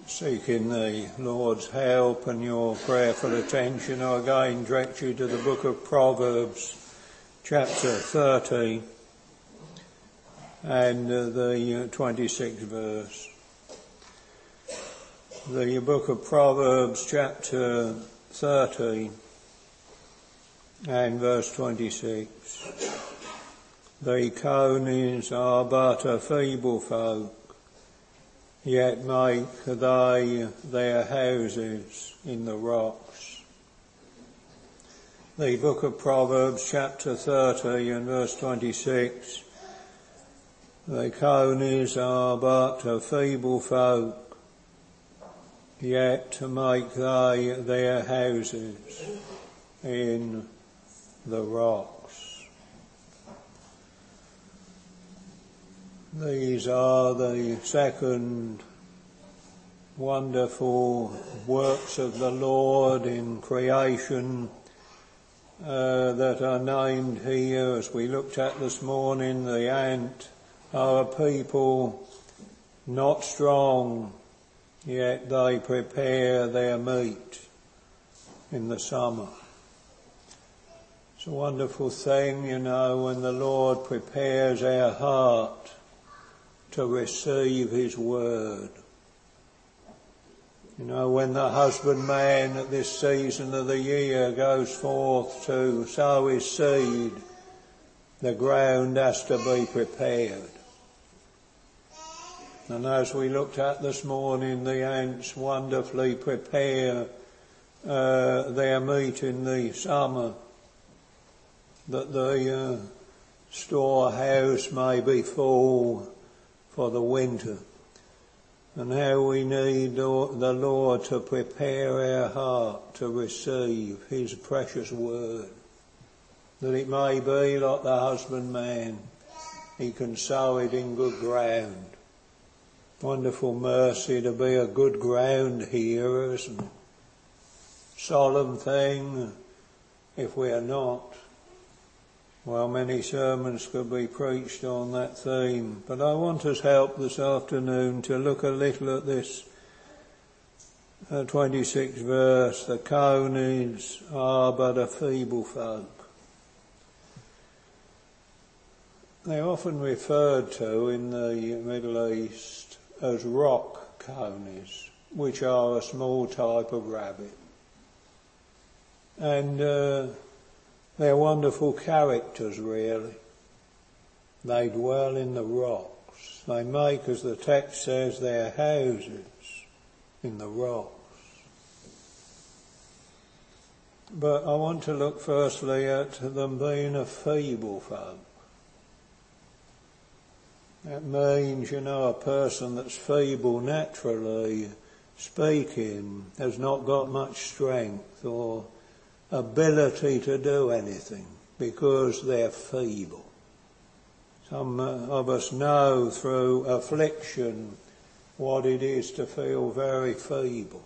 Seeking the Lord's help and your prayerful attention, I again direct you to the book of Proverbs, chapter 30, and the 26th verse. The book of Proverbs, chapter 30, and verse 26. The conies are but a feeble folk, yet make they their houses in the rocks. The book of Proverbs, chapter 30 and verse 26. The conies are but a feeble folk, yet make they their houses in the rocks. These are the second wonderful works of the Lord in creation that are named here. As we looked at this morning, the ant are a people not strong, yet they prepare their meat in the summer. It's a wonderful thing, when the Lord prepares our heart to receive his word. When the husbandman at this season of the year goes forth to sow his seed, the ground has to be prepared. And as we looked at this morning, the ants wonderfully prepare their meat in the summer, that the storehouse may be full for the winter. And how we need the Lord to prepare our heart to receive his precious word, that it may be like the husbandman, he can sow it in good ground. Wonderful mercy to be a good ground hearers, and solemn thing if we are not. Well, many sermons could be preached on that theme, but I want us help this afternoon to look a little at this 26th verse. The conies are but a feeble folk. They're often referred to in the Middle East as rock conies, which are a small type of rabbit. And they're wonderful characters, really. They dwell in the rocks. They make, as the text says, their houses in the rocks. But I want to look firstly at them being a feeble folk. That means, a person that's feeble naturally speaking has not got much strength or ability to do anything because they're feeble. Some of us know through affliction what it is to feel very feeble.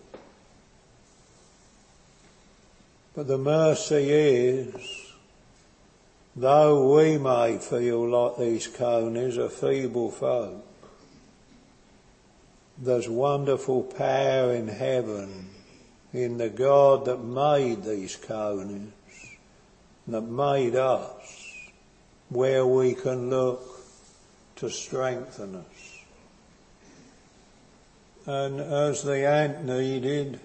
But the mercy is, though we may feel like these conies are feeble folk, there's wonderful power in heaven in the God that made these conies, that made us, where we can look to strengthen us. And as the ant needed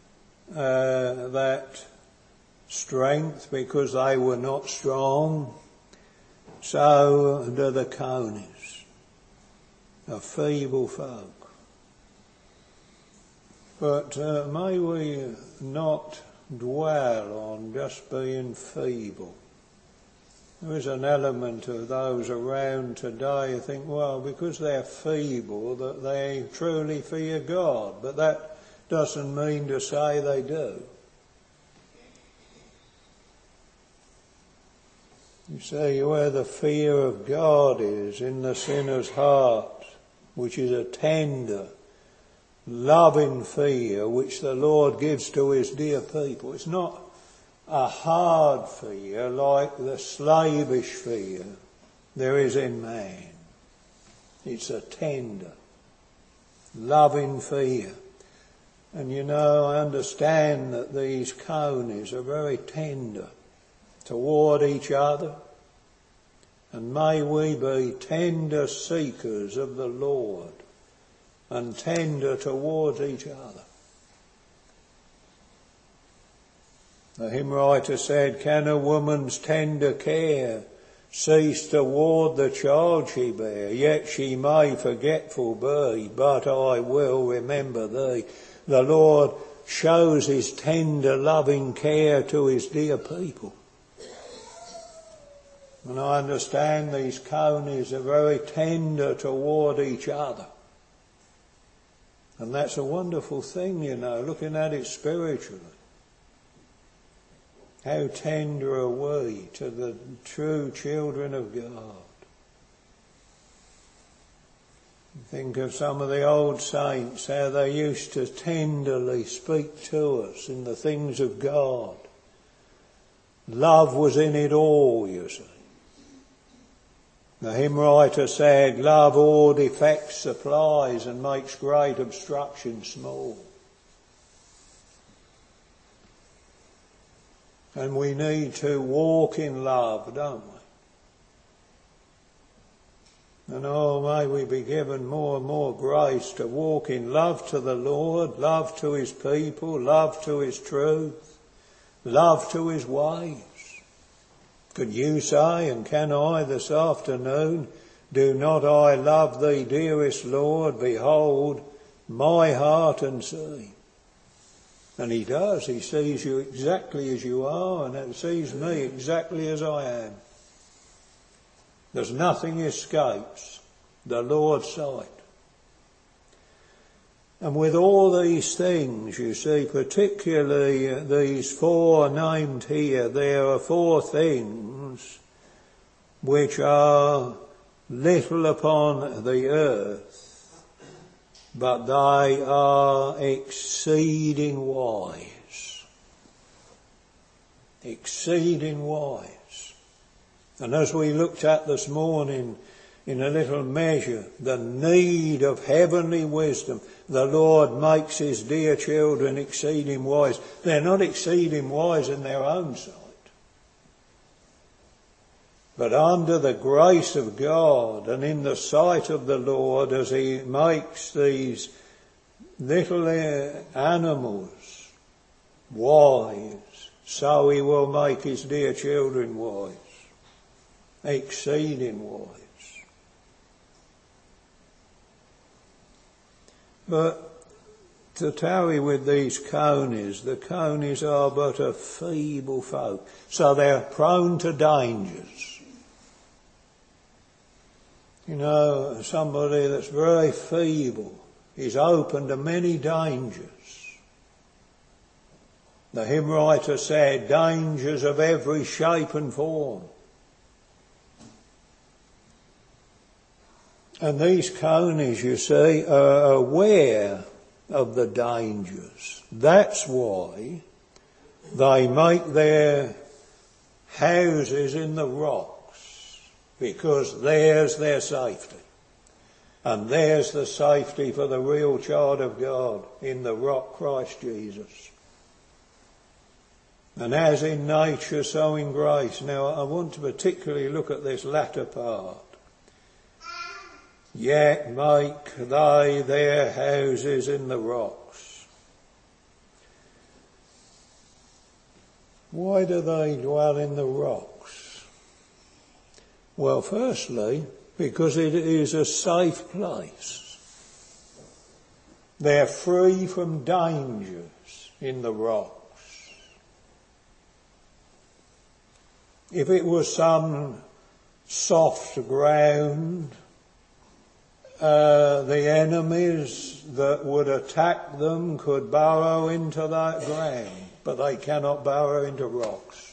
that strength because they were not strong, so do the conies, a feeble folk. But may we not dwell on just being feeble. There is an element of those around today who think, well, because they're feeble, that they truly fear God. But that doesn't mean to say they do. You see, where the fear of God is in the sinner's heart, which is a tender, loving fear which the Lord gives to his dear people. It's not a hard fear like the slavish fear there is in man. It's a tender, loving fear. And you know, I understand that these conies are very tender toward each other. And may we be tender seekers of the Lord and tender towards each other. The hymn writer said, can a woman's tender care cease toward the child she bear? Yet she may forgetful be, but I will remember thee. The Lord shows his tender loving care to his dear people. And I understand these conies are very tender toward each other. And that's a wonderful thing, you know, looking at it spiritually. How tender are we to the true children of God. Think of some of the old saints, how they used to tenderly speak to us in the things of God. Love was in it all, you see. The hymn writer said, love all defects supplies and makes great obstructions small. And we need to walk in love, don't we? And oh, may we be given more and more grace to walk in love to the Lord, love to his people, love to his truth, love to his ways. Could you say, and can I this afternoon, do not I love thee, dearest Lord? Behold my heart and see. And he does. He sees you exactly as you are, and he sees me exactly as I am. There's nothing escapes the Lord's sight. And with all these things, you see, particularly these four named here, there are four things which are little upon the earth, but they are exceeding wise. Exceeding wise. And as we looked at this morning, in a little measure, the need of heavenly wisdom, the Lord makes his dear children exceeding wise. They're not exceeding wise in their own sight, but under the grace of God and in the sight of the Lord, as he makes these little animals wise, so he will make his dear children wise, exceeding wise. But to tarry with these conies, the conies are but a feeble folk, so they're prone to dangers. You know, somebody that's very feeble is open to many dangers. The hymn writer said, dangers of every shape and form. And these conies, you see, are aware of the dangers. That's why they make their houses in the rocks, because there's their safety. And there's the safety for the real child of God in the rock, Christ Jesus. And as in nature, so in grace. Now, I want to particularly look at this latter part. Yet make they their houses in the rocks. Why do they dwell in the rocks? Well, firstly, because it is a safe place. They're free from dangers in the rocks. If it was some soft ground, the enemies that would attack them could burrow into that ground, but they cannot burrow into rocks.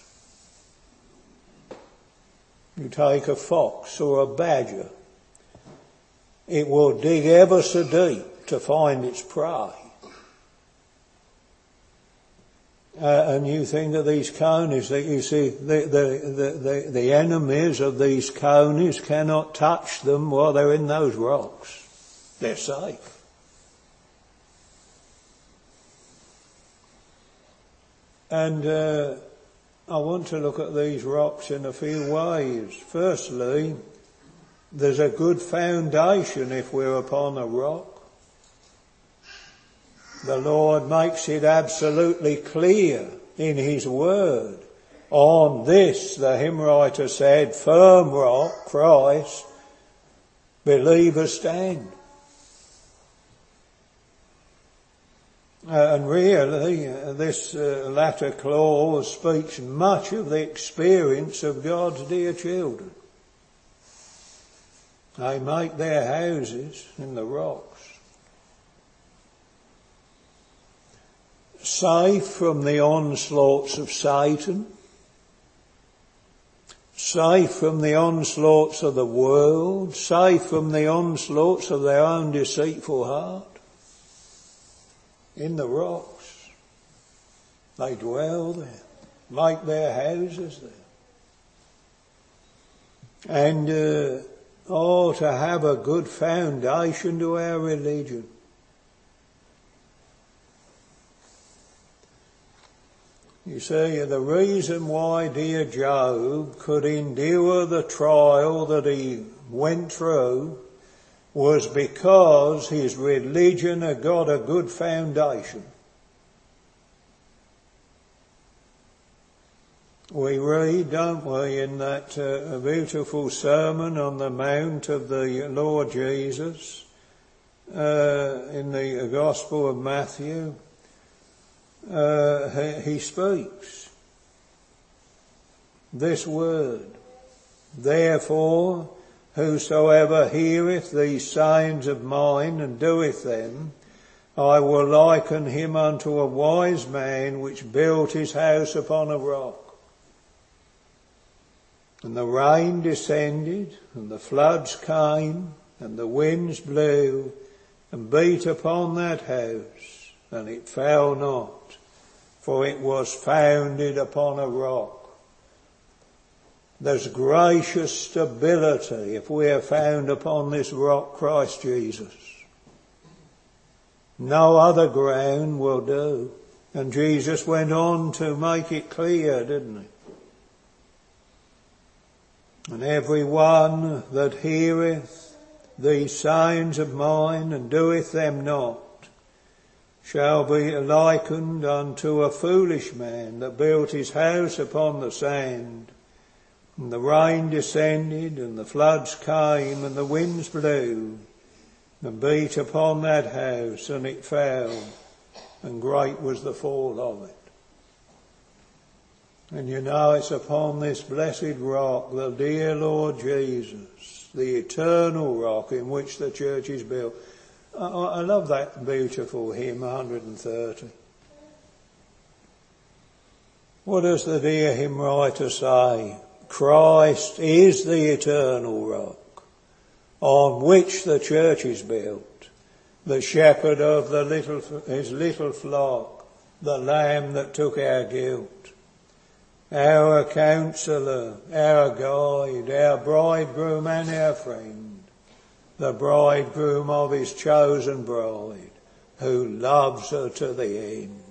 You take a fox or a badger, it will dig ever so deep to find its prey. And you think of these conies, that you see the enemies of these conies cannot touch them while they're in those rocks. They're safe. And I want to look at these rocks in a few ways. Firstly, there's a good foundation if we're upon a rock. The Lord makes it absolutely clear in His Word. On this, the hymn writer said, firm rock, Christ, believers stand. And really, this latter clause speaks much of the experience of God's dear children. They make their houses in the rocks. Safe from the onslaughts of Satan, safe from the onslaughts of the world, safe from the onslaughts of their own deceitful heart. In the rocks, they dwell there, make their houses there. And, to have a good foundation to our religion. You see, the reason why dear Job could endure the trial that he went through was because his religion had got a good foundation. We read, don't we, in that beautiful Sermon on the Mount of the Lord Jesus, in the Gospel of Matthew, he speaks this word, therefore, whosoever heareth these sayings of mine and doeth them, I will liken him unto a wise man which built his house upon a rock. And the rain descended, and the floods came, and the winds blew, and beat upon that house, and it fell not, for it was founded upon a rock. There's gracious stability if we are found upon this rock, Christ Jesus. No other ground will do. And Jesus went on to make it clear, didn't he? And every one that heareth these sayings of mine and doeth them not shall be likened unto a foolish man that built his house upon the sand. And the rain descended, and the floods came, and the winds blew, and beat upon that house, and it fell, and great was the fall of it. And you know, it's upon this blessed rock, the dear Lord Jesus, the eternal rock in which the church is built. I love that beautiful hymn, 130. What does the dear hymn writer say? Christ is the eternal rock on which the church is built, the shepherd of his little flock, the lamb that took our guilt, our counsellor, our guide, our bridegroom and our friend, the bridegroom of his chosen bride, who loves her to the end.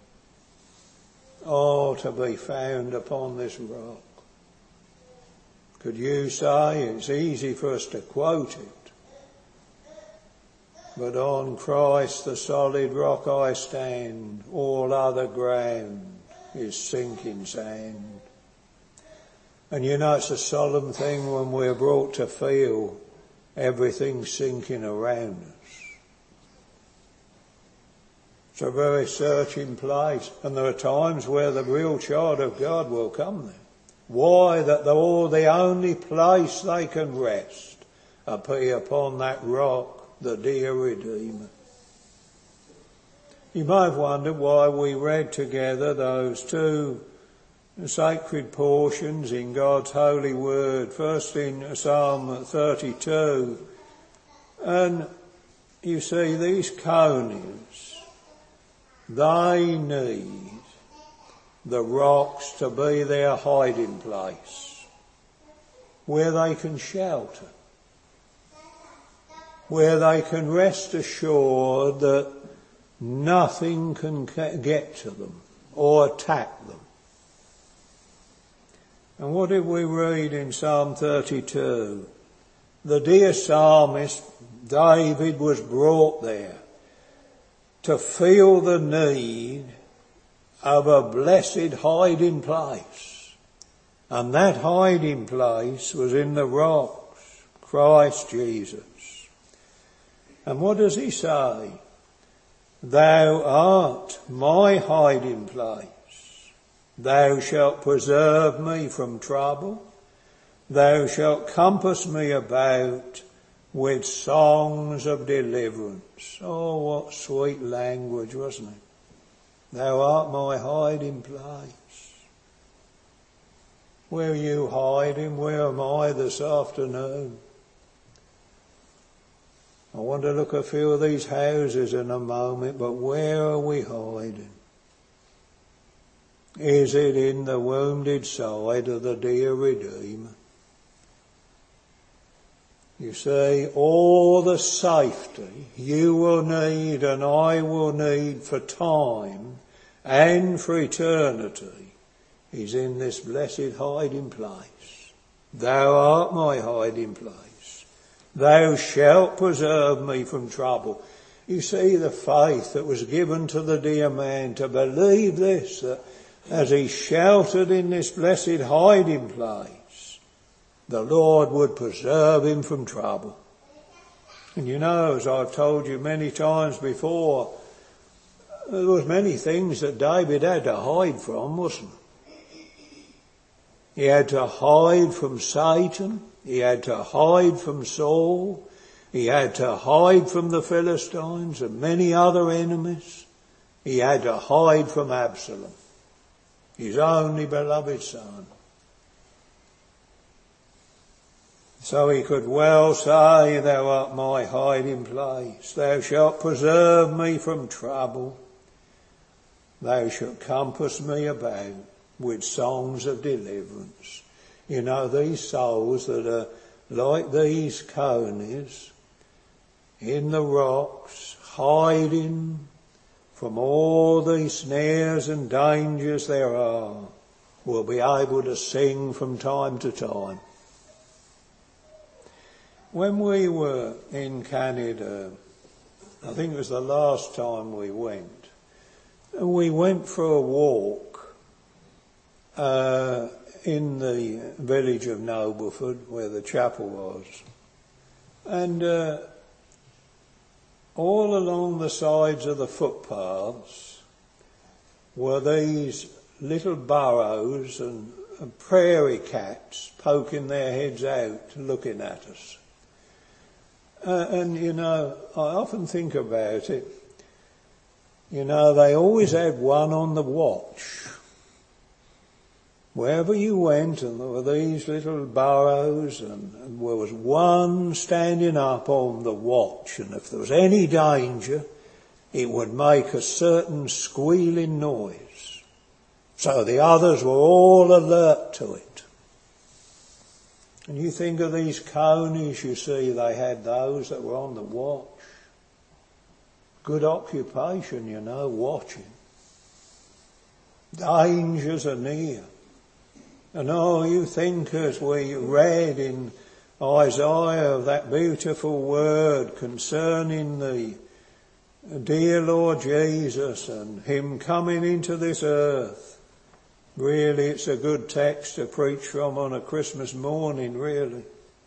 Oh, to be found upon this rock. Could you say, it's easy for us to quote it, but on Christ the solid rock I stand, all other ground is sinking sand. And you know, it's a solemn thing when we're brought to feel everything sinking around us. It's a very searching place, and there are times where the real child of God will come there. Why? That the only place they can rest be upon that rock, the dear Redeemer. You may have wondered why we read together those two sacred portions in God's holy word. First in Psalm 32. And you see, these conies, they need the rocks to be their hiding place, where they can shelter, where they can rest assured that nothing can get to them or attack them. And what did we read in Psalm 32? The dear psalmist David was brought there to feel the need of a blessed hiding place. And that hiding place was in the rocks, Christ Jesus. And what does he say? Thou art my hiding place. Thou shalt preserve me from trouble. Thou shalt compass me about with songs of deliverance. Oh, what sweet language, wasn't it? Thou art my hiding place. Where are you hiding? Where am I this afternoon? I want to look at a few of these houses in a moment, but where are we hiding? Is it in the wounded side of the dear Redeemer? You see, all the safety you will need and I will need for time and for eternity is in this blessed hiding place. Thou art my hiding place. Thou shalt preserve me from trouble. You see the faith that was given to the dear man to believe this, that as he sheltered in this blessed hiding place, the Lord would preserve him from trouble. And you know, as I've told you many times before, there was many things that David had to hide from, wasn't he? He had to hide from Satan. He had to hide from Saul. He had to hide from the Philistines and many other enemies. He had to hide from Absalom, his only beloved son. So he could well say, thou art my hiding place. Thou shalt preserve me from trouble. Thou shalt compass me about with songs of deliverance. You know, these souls that are like these conies in the rocks, hiding from all these snares and dangers there are, will be able to sing from time to time. When we were in Canada, I think it was the last time we went for a walk in the village of Nobleford, where the chapel was. And all along the sides of the footpaths were these little burrows and prairie cats poking their heads out, looking at us. And, you know, I often think about it. You know, they always had one on the watch. Wherever you went, and there were these little burrows, and there was one standing up on the watch, and if there was any danger, it would make a certain squealing noise. So the others were all alert to it. And you think of these conies, you see, they had those that were on the watch. Good occupation, you know, watching. Dangers are near. And oh, you think, as we read in Isaiah of that beautiful word concerning the dear Lord Jesus and him coming into this earth. Really, it's a good text to preach from on a Christmas morning, really.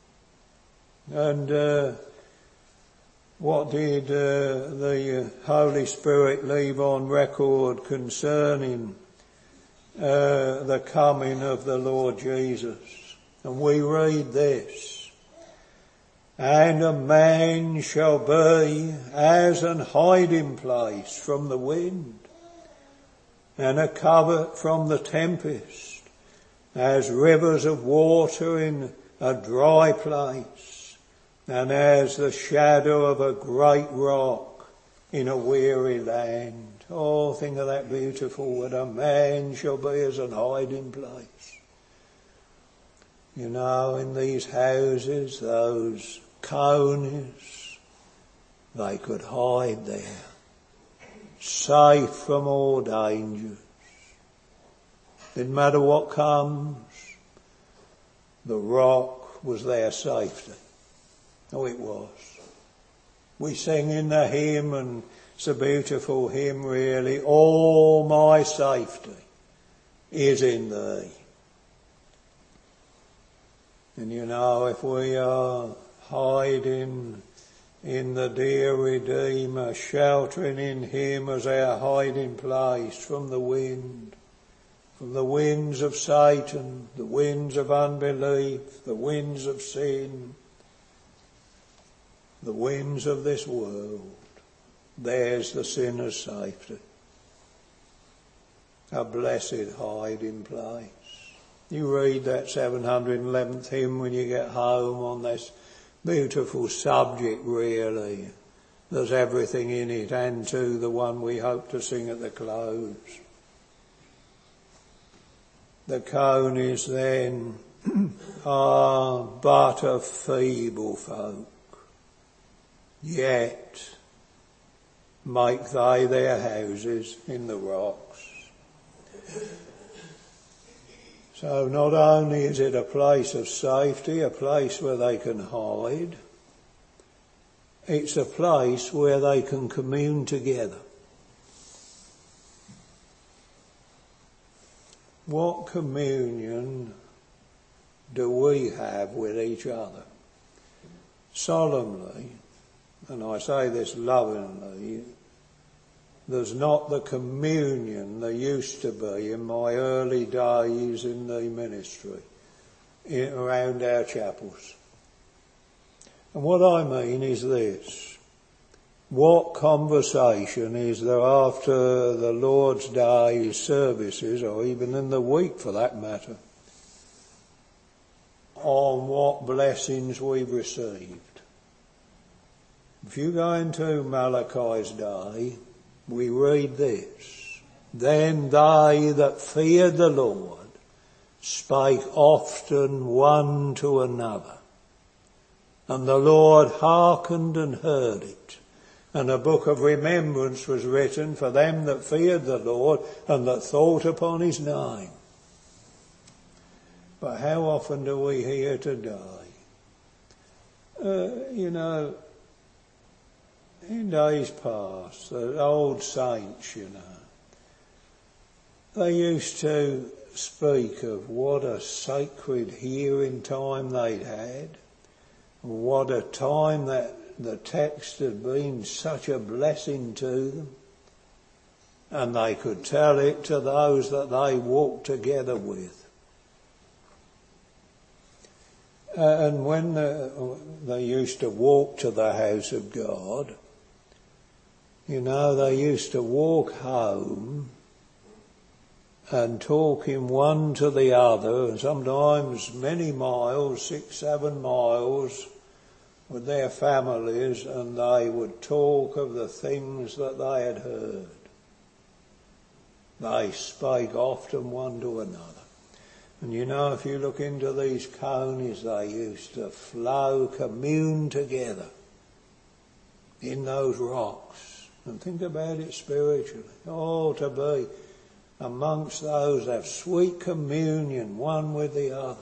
And what did the Holy Spirit leave on record concerning the coming of the Lord Jesus? And we read this: and a man shall be as an hiding place from the wind, and a covert from the tempest, as rivers of water in a dry place, and as the shadow of a great rock in a weary land. Oh, think of that beautiful word, a man shall be as an hiding place. You know, in these houses, those conies, they could hide there, safe from all dangers. Didn't matter what comes, the rock was their safety. Oh, it was. We sing in the hymn, and it's a beautiful hymn really, all my safety is in thee. And you know, if we are hiding in the dear Redeemer, sheltering in him as our hiding place from the winds of Satan, the winds of unbelief, the winds of sin, the winds of this world, there's the sinner's safety. A blessed hiding place. You read that 711th hymn when you get home on this beautiful subject really. There's everything in it, and too the one we hope to sing at the close. The conies then are but a feeble folk, yet make they their houses in the rocks. So not only is it a place of safety, a place where they can hide, it's a place where they can commune together. What communion do we have with each other? Solemnly, and I say this lovingly, there's not the communion there used to be in my early days in the ministry around our chapels. And what I mean is this: what conversation is there after the Lord's Day services, or even in the week for that matter, on what blessings we've received? If you go into Malachi's day, we read this: then they that feared the Lord spake often one to another, and the Lord hearkened and heard it. And a book of remembrance was written for them that feared the Lord and that thought upon his name. But how often do we hear today? In days past, the old saints, they used to speak of what a sacred hearing time they'd had, what a time that the text had been such a blessing to them, and they could tell it to those that they walked together with. And when they used to walk to the house of God, they used to walk home and talking one to the other, and sometimes many miles, 6-7 miles, with their families, and they would talk of the things that they had heard. They spake often one to another. And if you look into these conies, they used to flow, commune together in those rocks. And think about it spiritually. Oh, to be amongst those that have sweet communion one with the other.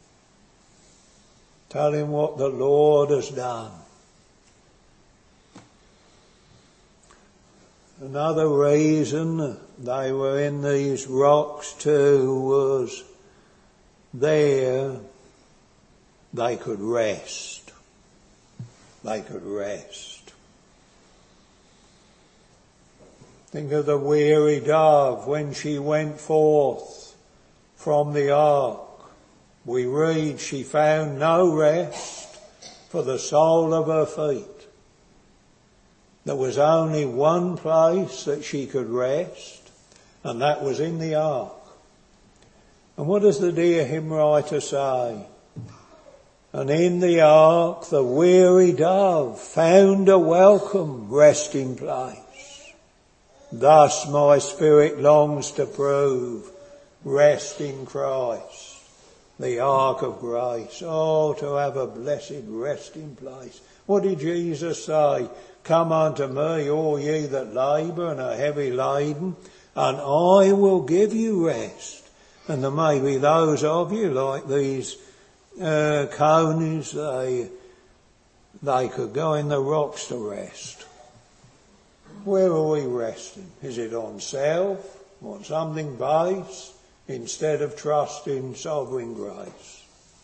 Tell him what the Lord has done. Another reason they were in these rocks too was there they could rest. They could rest. Think of the weary dove when she went forth from the ark. We read she found no rest for the sole of her feet. There was only one place that she could rest, and that was in the ark. And what does the dear hymn writer say? And in the ark the weary dove found a welcome resting place. Thus my spirit longs to prove rest in Christ, the ark of grace. Oh, to have a blessed resting place. What did Jesus say? Come unto me, all ye that labour and are heavy laden, and I will give you rest. And there may be those of you like these conies, they could go in the rocks to rest. Where are we resting? Is it on self or something base instead of trusting sovereign grace?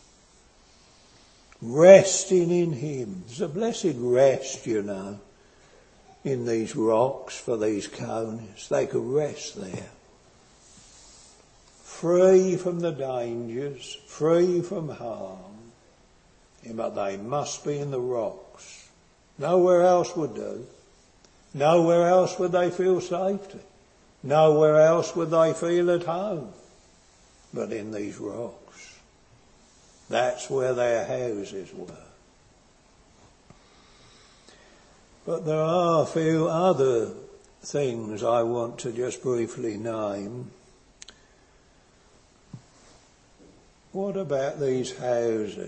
Resting in Him. There's a blessed rest, you know, in these rocks for these conies. They could rest there. Free from the dangers, free from harm. But they must be in the rocks. Nowhere else would do. Nowhere else would they feel safety. Nowhere else would they feel at home but in these rocks. That's where their houses were. But there are a few other things I want to just briefly name. What about these houses?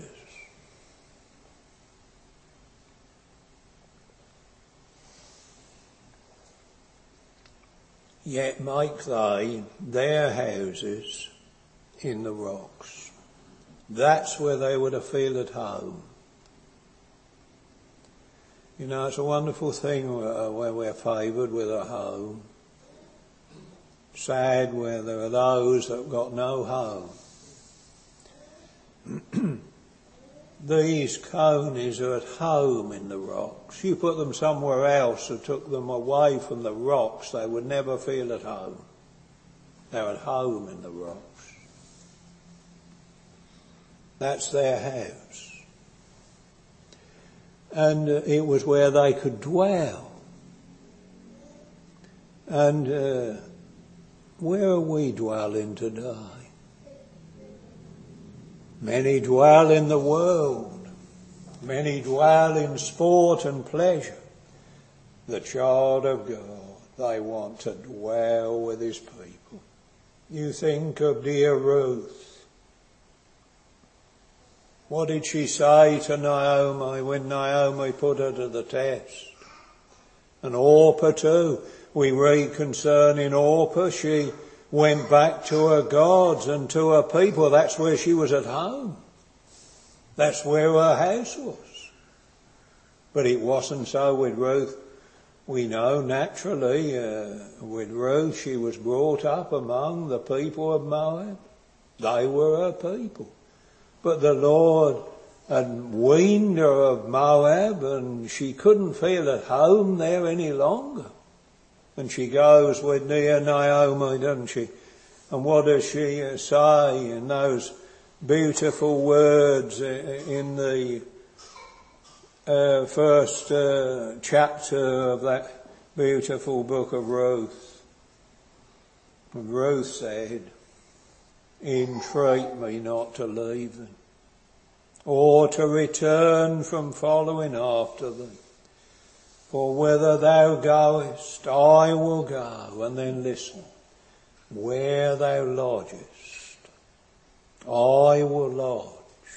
Yet make they their houses in the rocks. That's where they would have feel at home. You know, it's a wonderful thing where we're favoured with a home. Sad where there are those that have got no home. These conies are at home in the rocks. You put them somewhere else or took them away from the rocks, they would never feel at home. They're at home in the rocks. That's their house. And it was where they could dwell. And where are we dwelling today? Many dwell in the world. Many dwell in sport and pleasure. The child of God, they want to dwell with His people. You think of dear Ruth. What did she say to Naomi when Naomi put her to the test? And Orpah too. We read concerning Orpah, she went back to her gods and to her people. That's where she was at home. That's where her house was. But it wasn't so with Ruth. We know naturally with Ruth she was brought up among the people of Moab. They were her people. But the Lord had weaned her of Moab and she couldn't feel at home there any longer. And she goes with dear Naomi, doesn't she? And what does she say in those beautiful words in the first chapter of that beautiful book of Ruth? And Ruth said, entreat me not to leave them, or to return from following after them. For whither thou goest, I will go. And then listen. Where thou lodgest, I will lodge.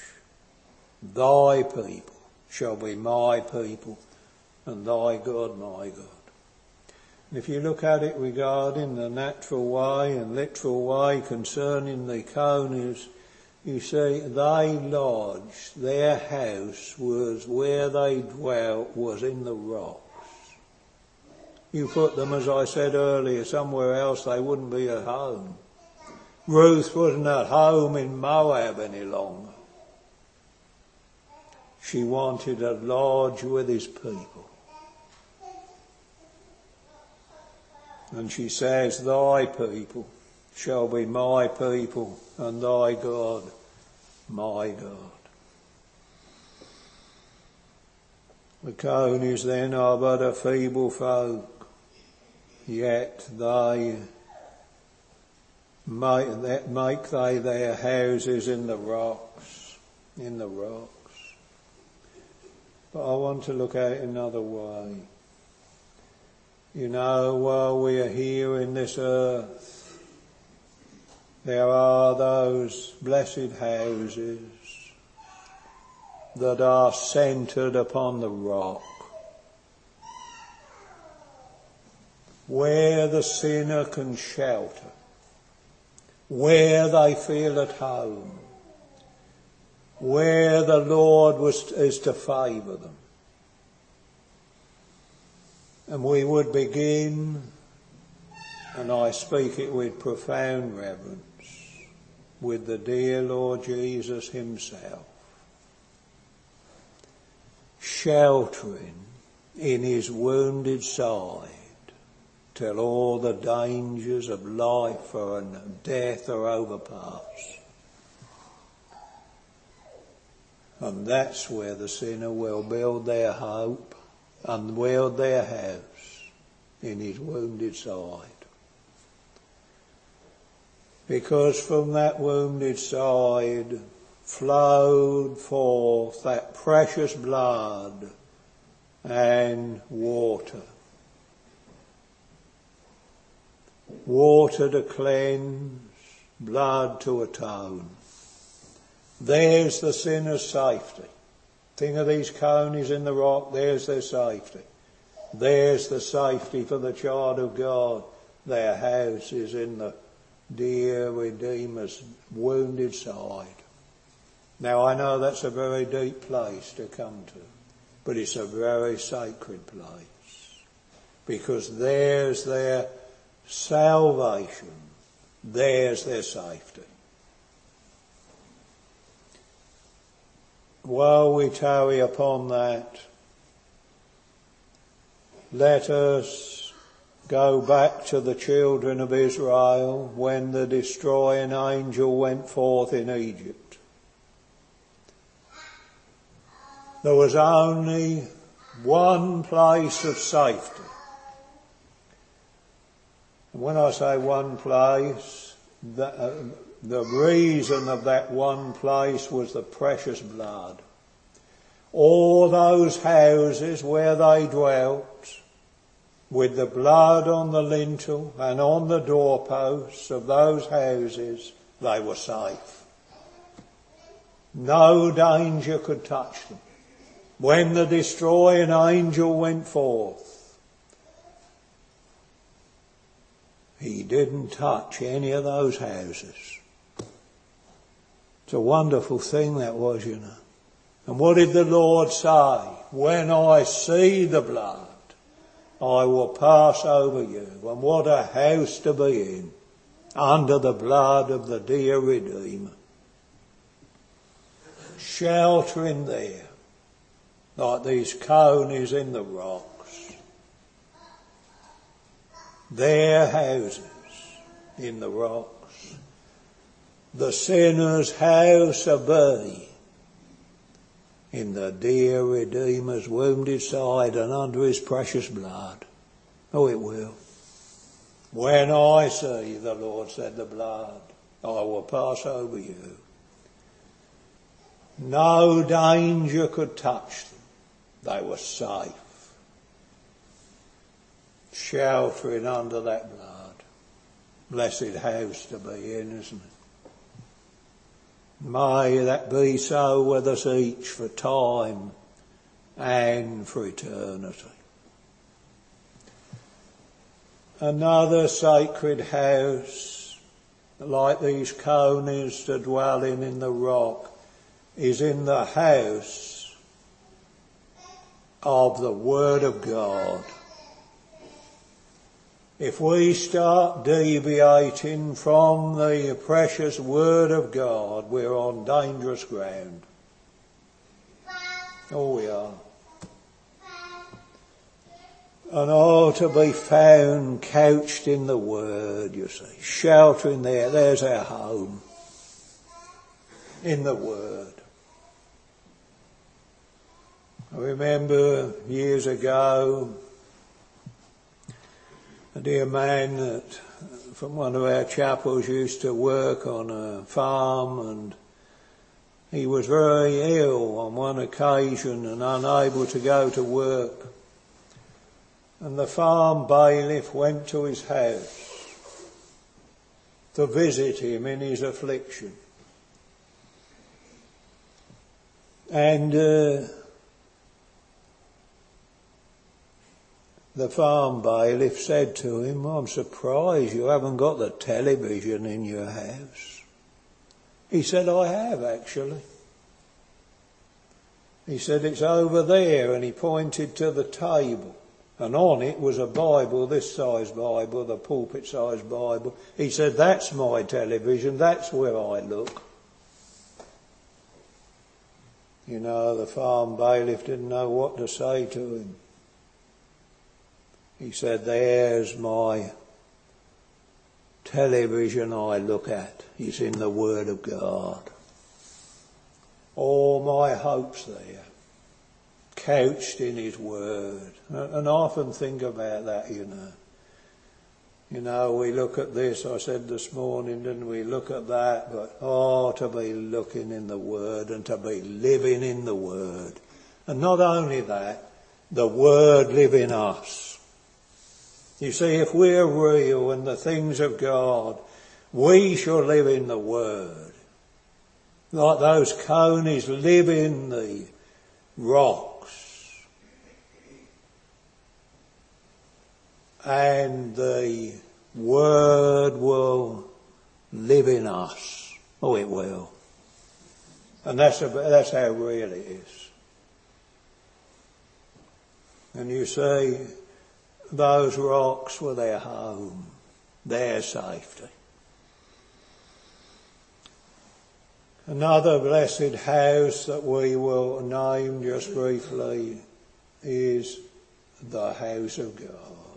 Thy people shall be my people, and thy God my God. And if you look at it regarding the natural way and literal way concerning the conies, you see they lodged, their house was where they dwelt, was in the rocks. You put them, as I said earlier, somewhere else, they wouldn't be at home. Ruth wasn't at home in Moab any longer. She wanted to lodge with His people. And she says, thy people shall be my people, and thy God my God. The conies then are but a feeble folk, yet they make they their houses in the rocks, But I want to look at it another way. You know, while we are here in this earth, there are those blessed houses that are centred upon the rock, where the sinner can shelter, where they feel at home, where the Lord is to favour them. And we would begin, and I speak it with profound reverence, with the dear Lord Jesus himself, sheltering in his wounded side till all the dangers of life and death are overpassed. And that's where the sinner will build their hope and build their house, in his wounded side. Because from that wounded side flowed forth that precious blood and water. Water to cleanse, blood to atone. There's the sinner's safety. Think of these conies in the rock, there's their safety. There's the safety for the child of God. Their house is in the dear Redeemer's wounded side. Now I know that's a very deep place to come to, but it's a very sacred place, because there's their salvation, there's their safety. While we tarry upon that, let us go back to the children of Israel when the destroying angel went forth in Egypt. There was only one place of safety. And when I say one place, the reason of that one place was the precious blood. All those houses where they dwelt, with the blood on the lintel and on the doorposts of those houses, they were safe. No danger could touch them. When the destroying angel went forth, he didn't touch any of those houses. It's a wonderful thing that was, you know. And what did the Lord say? When I see the blood, I will pass over you. And what a house to be in, under the blood of the dear Redeemer. Sheltering there, like these conies in the rocks. Their houses in the rocks. The sinner's house a be in the dear Redeemer's wounded side and under his precious blood. Oh, it will. When I see, the Lord said, the blood, I will pass over you. No danger could touch them. They were safe. Sheltering under that blood. Blessed house to be in, isn't it? May that be so with us each for time and for eternity. Another sacred house, like these conies to dwell in the rock, is in the house of the Word of God. If we start deviating from the precious Word of God, we're on dangerous ground. Oh, we are. And all to be found couched in the Word, you see. Sheltering there, there's our home. In the Word. I remember years ago, a dear man that from one of our chapels used to work on a farm, and he was very ill on one occasion and unable to go to work. And the farm bailiff went to his house to visit him in his affliction. And the the farm bailiff said to him, "I'm surprised you haven't got the television in your house." He said, "I have, actually." He said, "It's over there," and he pointed to the table. And on it was a Bible, this size Bible, the pulpit size Bible. He said, "That's my television, that's where I look." You know, the farm bailiff didn't know what to say to him. He said, "There's my television I look at. It's in the Word of God. All my hopes there, couched in His Word." And I often think about that, you know. You know, we look at this, I said this morning, didn't we? Look at that, but to be looking in the Word and to be living in the Word. And not only that, the Word live in us. You see, if we're real in the things of God, we shall live in the Word. Like those conies live in the rocks. And the Word will live in us. Oh, it will. And that's how real it is. And you see, those rocks were their home, their safety. Another blessed house that we will name just briefly is the house of God.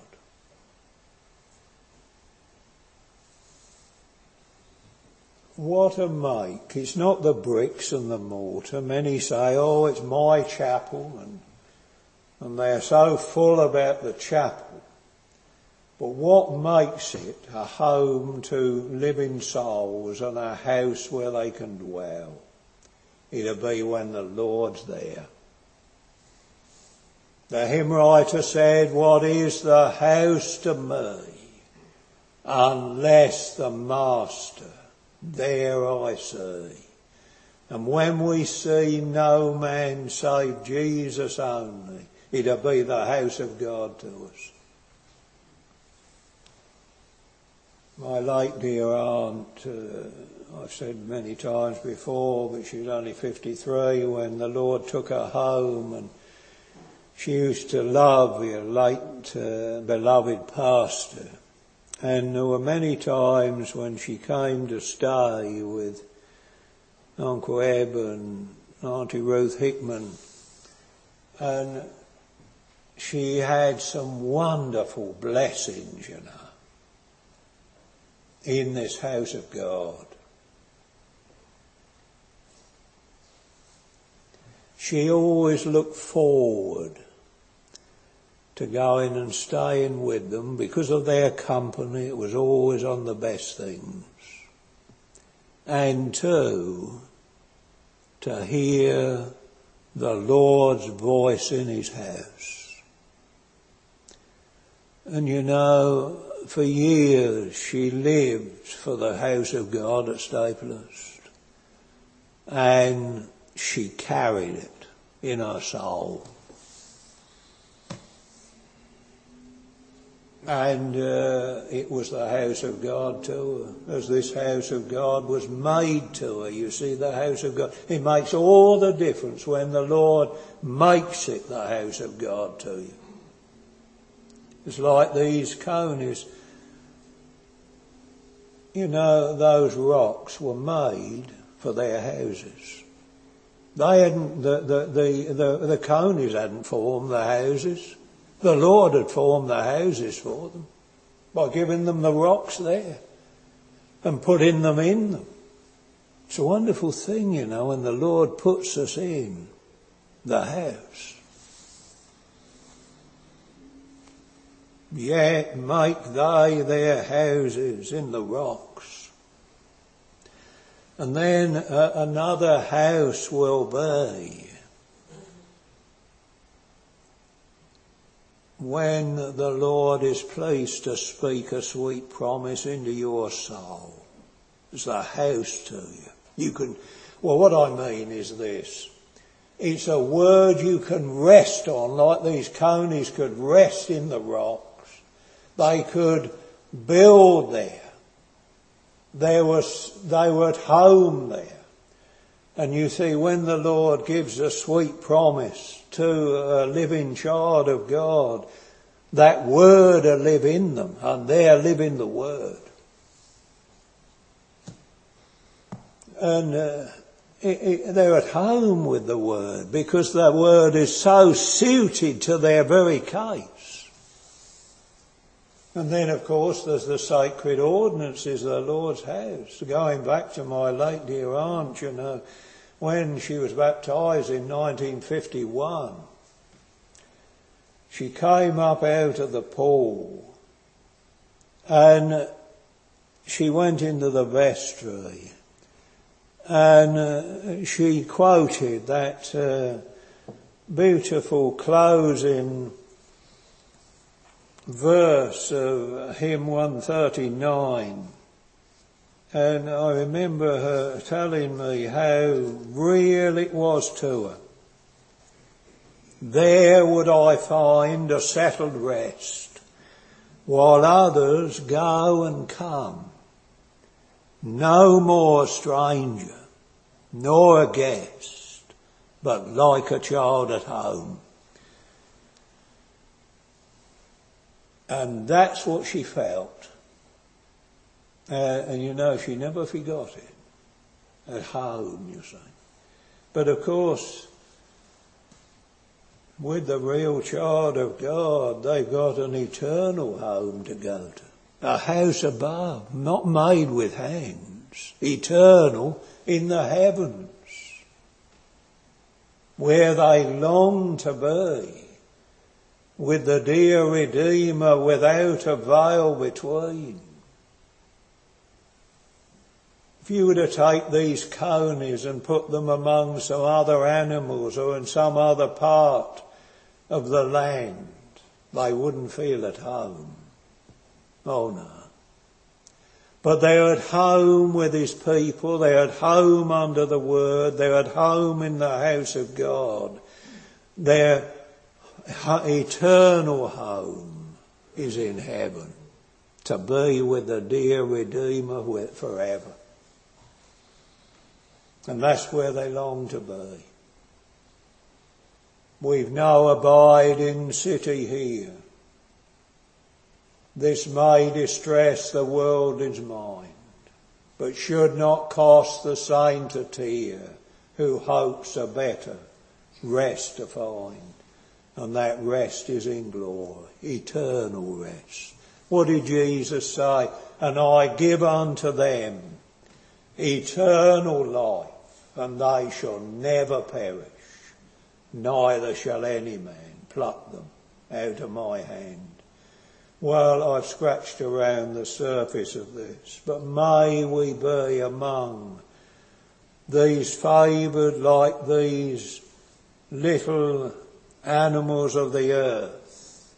What a make. It's not the bricks and the mortar. Many say, "Oh, it's my chapel," and they're so full about the chapel. But what makes it a home to living souls and a house where they can dwell? It'll be when the Lord's there. The hymn writer said, "What is the house to me unless the Master there I see?" And when we see no man save Jesus only, it'll be the house of God to us. My late dear aunt, I've said many times before, but she was only 53 when the Lord took her home, and she used to love your late beloved pastor. And there were many times when she came to stay with Uncle Eb and Auntie Ruth Hickman, and she had some wonderful blessings, you know, in this house of God. She always looked forward to going and staying with them because of their company. It was always on the best things. And to hear the Lord's voice in His house. And you know, for years she lived for the house of God at Staples, and she carried it in her soul. And it was the house of God to her, as this house of God was made to her. You see, the house of God, it makes all the difference when the Lord makes it the house of God to you. It's like these conies. You know, those rocks were made for their houses. They hadn't, the conies hadn't formed the houses. The Lord had formed the houses for them by giving them the rocks there and putting them in them. It's a wonderful thing, you know, when the Lord puts us in the house. Yet make they their houses in the rocks. And then another house will be when the Lord is pleased to speak a sweet promise into your soul. It's the house to you. You can, well, what I mean is this. It's a word you can rest on, like these conies could rest in the rocks. They could build there. They were at home there. And you see, when the Lord gives a sweet promise to a living child of God, that word will live in them, and they'll live in the word. And they're at home with the word, because the word is so suited to their very case. And then, of course, there's the sacred ordinances of the Lord's house. Going back to my late dear aunt, you know, when she was baptised in 1951, she came up out of the pool and she went into the vestry and she quoted that beautiful closing verse of hymn 139. And I remember her telling me how real it was to her. There would I find a settled rest, while others go and come. No more a stranger, nor a guest, but like a child at home. And that's what she felt. And you know, she never forgot it. At home, you see. But of course, with the real child of God, they've got an eternal home to go to. A house above, not made with hands. Eternal in the heavens. Where they long to be. With the dear Redeemer without a veil between. If you were to take these conies and put them among some other animals or in some other part of the land, they wouldn't feel at home. Oh no. But they're at home with his people, they're at home under the word, they're at home in the house of God. Their eternal home is in heaven, to be with the dear Redeemer forever. And that's where they long to be. We've no abiding city here. This may distress the world's mind, but should not cost the saint a tear, who hopes a better rest to find. And that rest is in glory, eternal rest. What did Jesus say? And I give unto them eternal life, and they shall never perish, neither shall any man pluck them out of my hand. Well, I've scratched around the surface of this, but may we be among these favoured, like these little animals of the earth.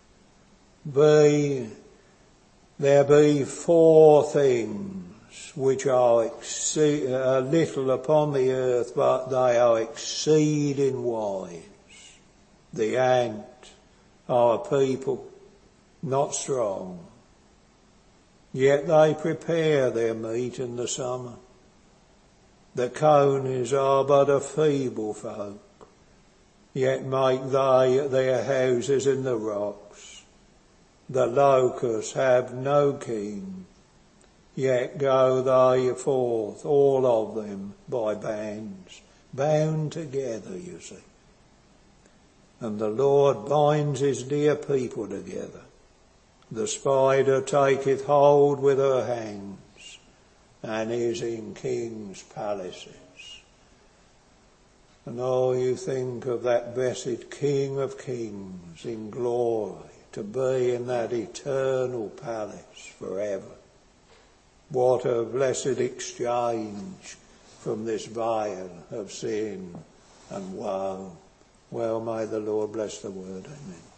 There be four things which are little upon the earth, but they are exceeding wise. The ant are a people not strong, yet they prepare their meat in the summer. The conies are but a feeble folk, yet make they their houses in the rocks. The locusts have no king, yet go they forth, all of them, by bands, bound together, you see. And the Lord binds his dear people together. The spider taketh hold with her hands, and is in kings' palaces. And oh, you think of that blessed King of Kings in glory, to be in that eternal palace forever. What a blessed exchange from this vale of sin and woe. Well, may the Lord bless the word. Amen.